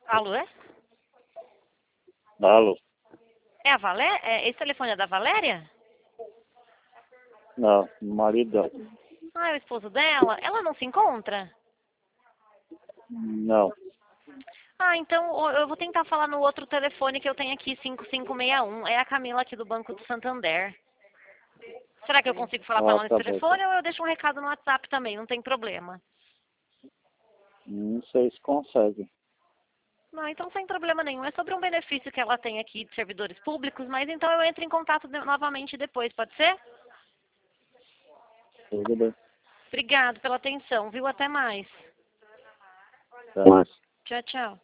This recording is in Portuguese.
Alô, é? Alô? É a Valéria? Esse telefone é da Valéria? Não, marido dela. Ah, é o esposo dela? Ela não se encontra? Não. Ah, então eu vou tentar falar no outro telefone que eu tenho aqui, 5561. É a Camila aqui do Banco do Santander. Será que eu consigo falar com Ah, ela nesse tá bom, tá. telefone ou eu deixo um recado no WhatsApp também? Não tem problema. Não sei se consegue. Não, então sem problema nenhum. É sobre um benefício que ela tem aqui de servidores públicos, mas então eu entro em contato novamente depois, pode ser? Tudo bem. Obrigado pela atenção, viu? Até mais. Até mais. Tchau, tchau.